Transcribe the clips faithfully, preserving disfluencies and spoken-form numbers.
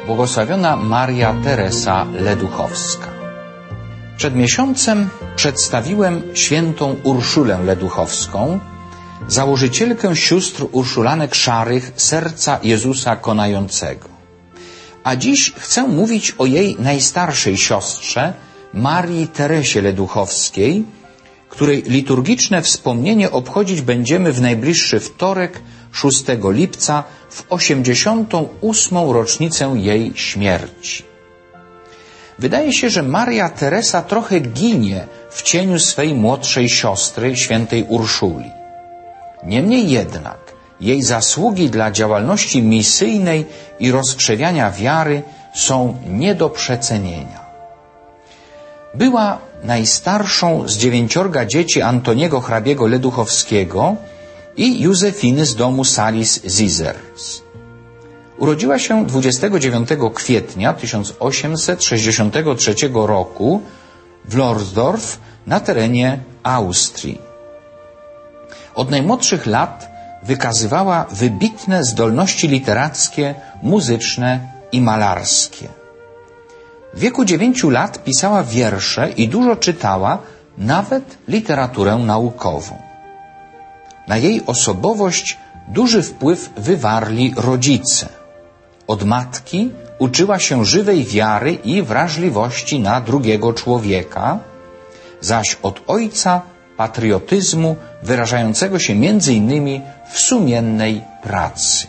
błogosławiona Maria Teresa Leduchowska. Przed miesiącem przedstawiłem świętą Urszulę Leduchowską, założycielkę sióstr urszulanek szarych Serca Jezusa Konającego. A dziś chcę mówić o jej najstarszej siostrze, Marii Teresie Leduchowskiej, której liturgiczne wspomnienie obchodzić będziemy w najbliższy wtorek, szóstego lipca, w osiemdziesiątą ósmą rocznicę jej śmierci. Wydaje się, że Maria Teresa trochę ginie w cieniu swej młodszej siostry, świętej Urszuli. Niemniej jednak jej zasługi dla działalności misyjnej i rozkrzewiania wiary są nie do przecenienia. Była najstarszą z dziewięciorga dzieci Antoniego hrabiego Leduchowskiego i Józefiny z domu Salis-Zizers. Urodziła się dwudziestego dziewiątego kwietnia tysiąc osiemset sześćdziesiątego trzeciego roku w Lorzdorf na terenie Austrii. Od najmłodszych lat wykazywała wybitne zdolności literackie, muzyczne i malarskie. W wieku dziewięciu lat pisała wiersze i dużo czytała, nawet literaturę naukową. Na jej osobowość duży wpływ wywarli rodzice. Od matki uczyła się żywej wiary i wrażliwości na drugiego człowieka, zaś od ojca patriotyzmu wyrażającego się między innymi w sumiennej pracy.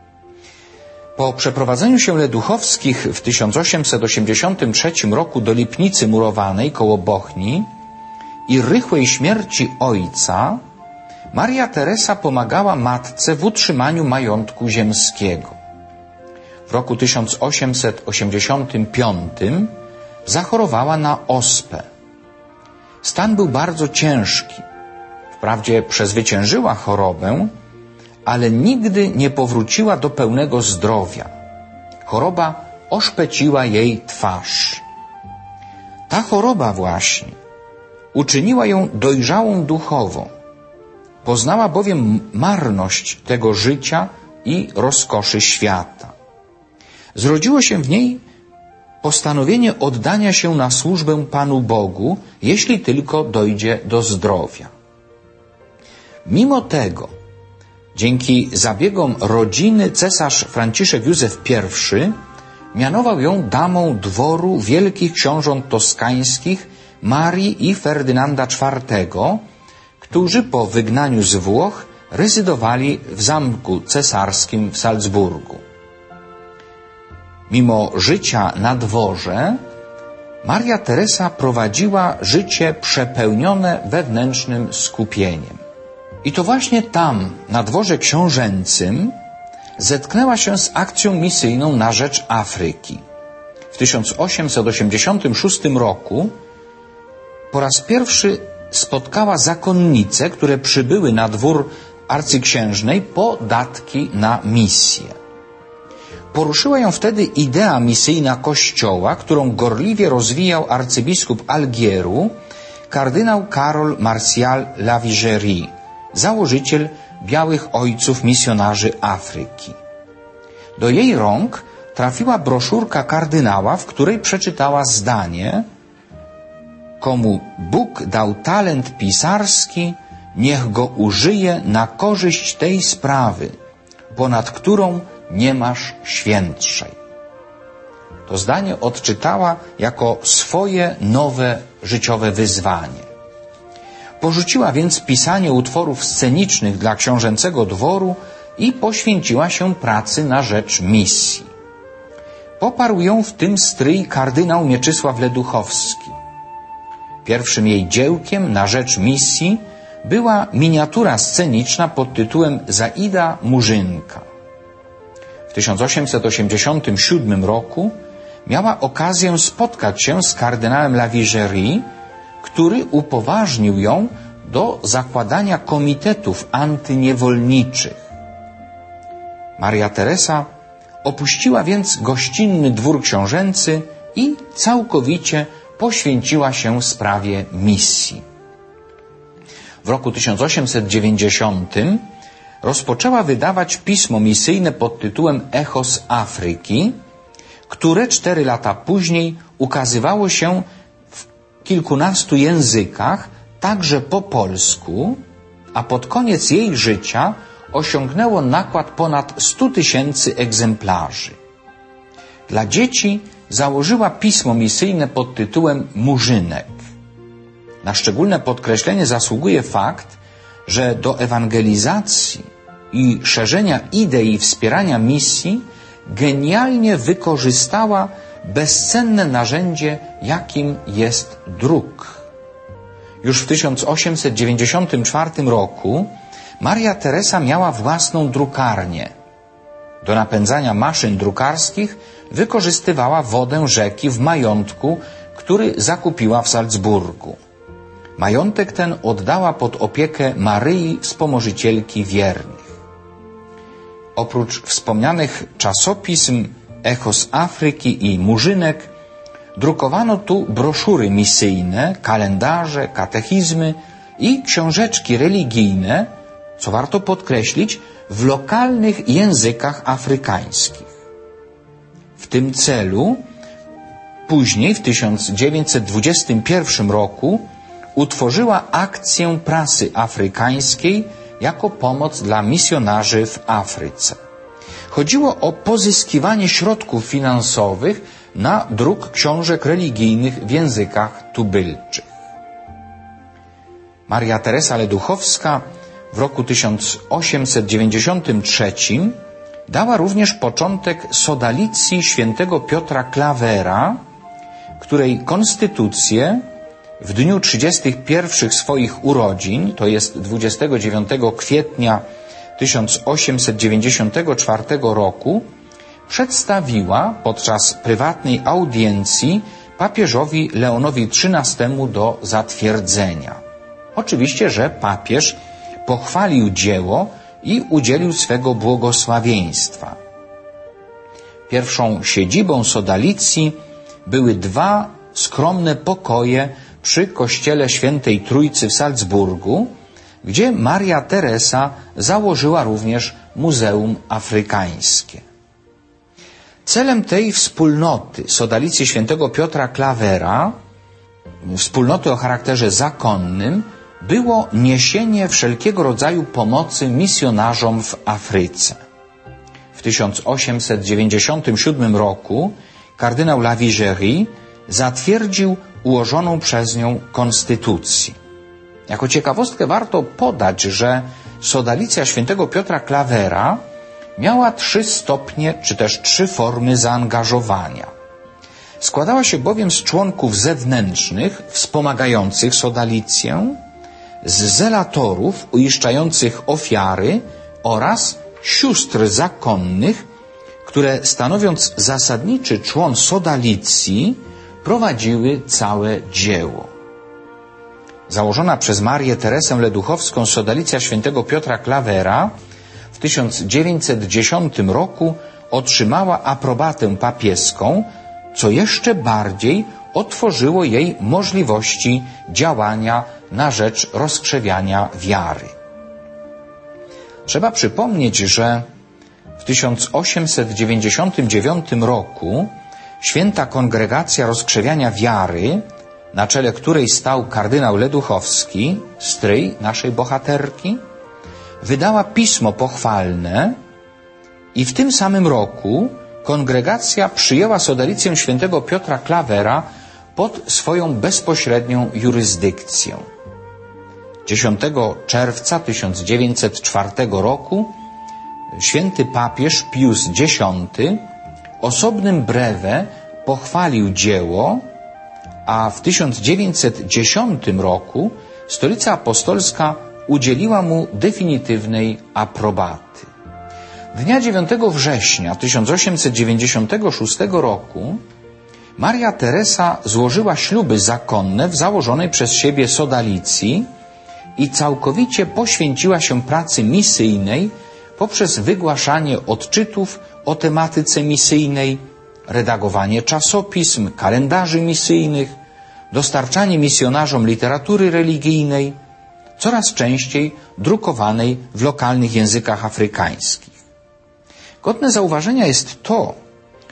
Po przeprowadzeniu się Leduchowskich w tysiąc osiemset osiemdziesiątym trzecim roku do Lipnicy Murowanej koło Bochni i rychłej śmierci ojca, Maria Teresa pomagała matce w utrzymaniu majątku ziemskiego. W roku tysiąc osiemset osiemdziesiątym piątym zachorowała na ospę. Stan był bardzo ciężki. Wprawdzie przezwyciężyła chorobę, ale nigdy nie powróciła do pełnego zdrowia. Choroba oszpeciła jej twarz. Ta choroba właśnie uczyniła ją dojrzałą duchowo. Poznała bowiem marność tego życia i rozkoszy świata. Zrodziło się w niej postanowienie oddania się na służbę Panu Bogu, jeśli tylko dojdzie do zdrowia. Mimo tego, dzięki zabiegom rodziny, cesarz Franciszek Józef I mianował ją damą dworu wielkich książąt toskańskich Marii i Ferdynanda czwartego, którzy po wygnaniu z Włoch rezydowali w zamku cesarskim w Salzburgu. Mimo życia na dworze, Maria Teresa prowadziła życie przepełnione wewnętrznym skupieniem. I to właśnie tam, na dworze książęcym, zetknęła się z akcją misyjną na rzecz Afryki. W tysiąc osiemset osiemdziesiątym szóstym roku po raz pierwszy spotkała zakonnice, które przybyły na dwór arcyksiężnej po datki na misję. Poruszyła ją wtedy idea misyjna Kościoła, którą gorliwie rozwijał arcybiskup Algieru, kardynał Karol Martial Lavigerie, założyciel Białych Ojców Misjonarzy Afryki. Do jej rąk trafiła broszurka kardynała, w której przeczytała zdanie: komu Bóg dał talent pisarski, niech go użyje na korzyść tej sprawy, ponad którą nie masz świętszej. To zdanie odczytała jako swoje nowe życiowe wyzwanie. Porzuciła więc pisanie utworów scenicznych dla książęcego dworu i poświęciła się pracy na rzecz misji. Poparł ją w tym stryj kardynał Mieczysław Leduchowski. Pierwszym jej dziełkiem na rzecz misji była miniatura sceniczna pod tytułem Zaida Murzynka. W tysiąc osiemset osiemdziesiątym siódmym roku miała okazję spotkać się z kardynałem Lavigerie, który upoważnił ją do zakładania komitetów antyniewolniczych. Maria Teresa opuściła więc gościnny dwór książęcy i całkowicie poświęciła się sprawie misji. W roku tysiąc osiemset dziewięćdziesiątym rozpoczęła wydawać pismo misyjne pod tytułem Echo z Afryki, które cztery lata później ukazywało się w kilkunastu językach, także po polsku, a pod koniec jej życia osiągnęło nakład ponad stu tysięcy egzemplarzy. Dla dzieci założyła pismo misyjne pod tytułem Murzynek. Na szczególne podkreślenie zasługuje fakt, że do ewangelizacji i szerzenia idei wspierania misji genialnie wykorzystała bezcenne narzędzie, jakim jest druk. Już w tysiąc osiemset dziewięćdziesiątym czwartym roku Maria Teresa miała własną drukarnię. Do napędzania maszyn drukarskich wykorzystywała wodę rzeki w majątku, który zakupiła w Salzburgu. Majątek ten oddała pod opiekę Maryi Wspomożycielki Wiernych. Oprócz wspomnianych czasopism Echo z Afryki i Murzynek, drukowano tu broszury misyjne, kalendarze, katechizmy i książeczki religijne, co warto podkreślić, w lokalnych językach afrykańskich. W tym celu później, w tysiąc dziewięćset dwudziestym pierwszym roku, utworzyła akcję prasy afrykańskiej jako pomoc dla misjonarzy w Afryce. Chodziło o pozyskiwanie środków finansowych na druk książek religijnych w językach tubylczych. Maria Teresa Leduchowska w roku tysiąc osiemset dziewięćdziesiątym trzecim dała również początek sodalicji świętego Piotra Klawera, której konstytucję w dniu trzydziestych pierwszych swoich urodzin, to jest dwudziestego dziewiątego kwietnia tysiąc osiemset dziewięćdziesiątego czwartego roku, przedstawiła podczas prywatnej audiencji papieżowi Leonowi trzynastemu do zatwierdzenia. Oczywiście, że papież pochwalił dzieło i udzielił swego błogosławieństwa. Pierwszą siedzibą sodalicji były dwa skromne pokoje przy kościele Świętej Trójcy w Salzburgu, gdzie Maria Teresa założyła również Muzeum Afrykańskie. Celem tej wspólnoty, sodalicji świętego Piotra Klawera, wspólnoty o charakterze zakonnym, było niesienie wszelkiego rodzaju pomocy misjonarzom w Afryce. W tysiąc osiemset dziewięćdziesiątym siódmym roku kardynał Lavigerie zatwierdził ułożoną przez nią konstytucję. Jako ciekawostkę warto podać, że sodalicja świętego Piotra Klawera miała trzy stopnie, czy też trzy formy zaangażowania. Składała się bowiem z członków zewnętrznych wspomagających sodalicję, z zelatorów uiszczających ofiary oraz sióstr zakonnych, które stanowiąc zasadniczy człon sodalicji prowadziły całe dzieło. Założona przez Marię Teresę Leduchowską sodalicja świętego Piotra Klawera w tysiąc dziewięćset dziesiątym roku otrzymała aprobatę papieską, co jeszcze bardziej otworzyło jej możliwości działania na rzecz rozkrzewiania wiary. Trzeba przypomnieć, że w tysiąc osiemset dziewięćdziesiątym dziewiątym roku Święta Kongregacja Rozkrzewiania Wiary, na czele której stał kardynał Leduchowski, stryj naszej bohaterki, wydała pismo pochwalne i w tym samym roku kongregacja przyjęła sodalicję świętego Piotra Klawera pod swoją bezpośrednią jurysdykcję. dziesiątego czerwca tysiąc dziewięćset czwartego roku święty papież Pius dziesiąty osobnym brewe pochwalił dzieło, a w tysiąc dziewięćset dziesiątym roku Stolica Apostolska udzieliła mu definitywnej aprobaty. Dnia dziewiątego września tysiąc osiemset dziewięćdziesiątego szóstego roku Maria Teresa złożyła śluby zakonne w założonej przez siebie sodalicji i całkowicie poświęciła się pracy misyjnej poprzez wygłaszanie odczytów o tematyce misyjnej, redagowanie czasopism, kalendarzy misyjnych, dostarczanie misjonarzom literatury religijnej, coraz częściej drukowanej w lokalnych językach afrykańskich. Godne zauważenia jest to,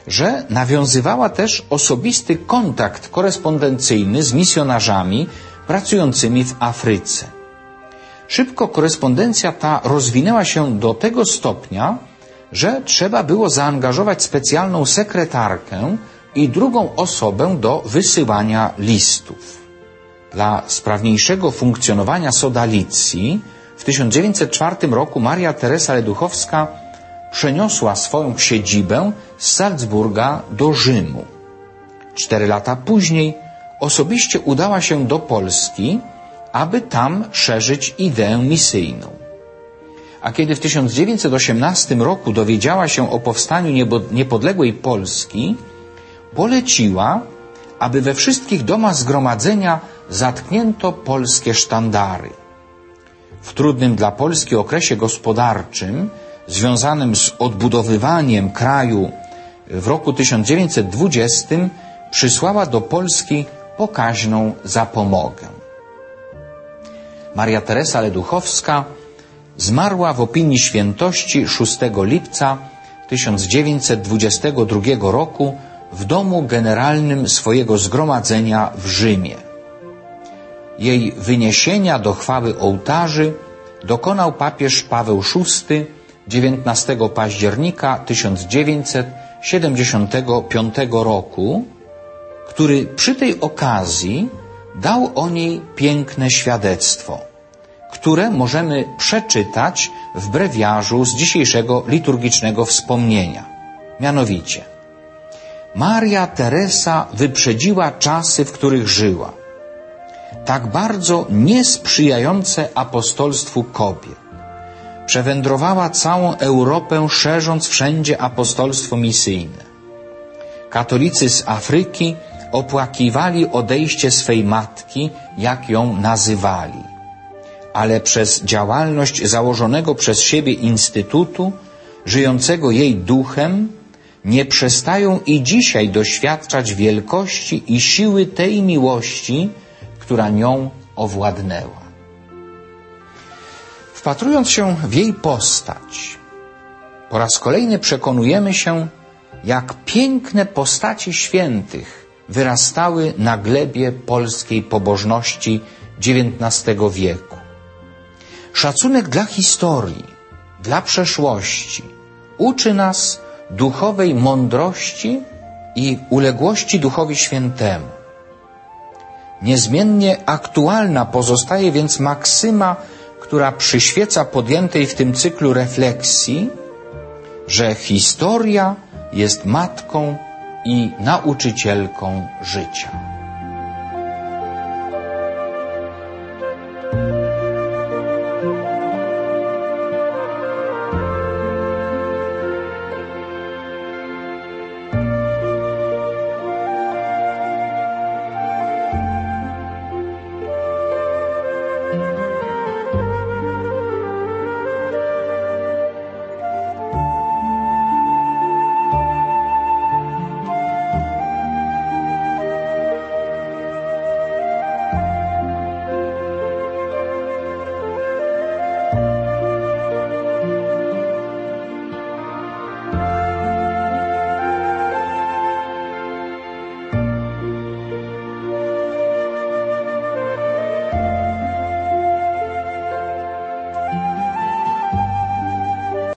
że nawiązywała też osobisty kontakt korespondencyjny z misjonarzami pracującymi w Afryce. Szybko korespondencja ta rozwinęła się do tego stopnia, że trzeba było zaangażować specjalną sekretarkę i drugą osobę do wysyłania listów. Dla sprawniejszego funkcjonowania sodalicji w tysiąc dziewięćset czwartym roku Maria Teresa Leduchowska przeniosła swoją siedzibę z Salzburga do Rzymu. Cztery lata później osobiście udała się do Polski, aby tam szerzyć ideę misyjną. A kiedy w tysiąc dziewięćset osiemnastym roku dowiedziała się o powstaniu niepodległej Polski, poleciła, aby we wszystkich domach zgromadzenia zatknięto polskie sztandary. W trudnym dla Polski okresie gospodarczym, związanym z odbudowywaniem kraju w roku tysiąc dziewięćset dwudziestym, przysłała do Polski pokaźną zapomogę. Maria Teresa Leduchowska zmarła w opinii świętości szóstego lipca tysiąc dziewięćset dwudziestego drugiego roku w domu generalnym swojego zgromadzenia w Rzymie. Jej wyniesienia do chwały ołtarzy dokonał papież Paweł szósty dziewiętnastego października tysiąc dziewięćset siedemdziesiątego piątego roku, który przy tej okazji dał o niej piękne świadectwo, które możemy przeczytać w brewiarzu z dzisiejszego liturgicznego wspomnienia. Mianowicie, Maria Teresa wyprzedziła czasy, w których żyła, tak bardzo niesprzyjające apostolstwu kobiet. Przewędrowała całą Europę, szerząc wszędzie apostolstwo misyjne. Katolicy z Afryki opłakiwali odejście swej matki, jak ją nazywali. Ale przez działalność założonego przez siebie instytutu, żyjącego jej duchem, nie przestają i dzisiaj doświadczać wielkości i siły tej miłości, która nią owładnęła. Wpatrując się w jej postać, po raz kolejny przekonujemy się, jak piękne postacie świętych wyrastały na glebie polskiej pobożności dziewiętnastego wieku. Szacunek dla historii, dla przeszłości uczy nas duchowej mądrości i uległości Duchowi Świętemu. Niezmiennie aktualna pozostaje więc maksyma, która przyświeca podjętej w tym cyklu refleksji, że historia jest matką i nauczycielką życia.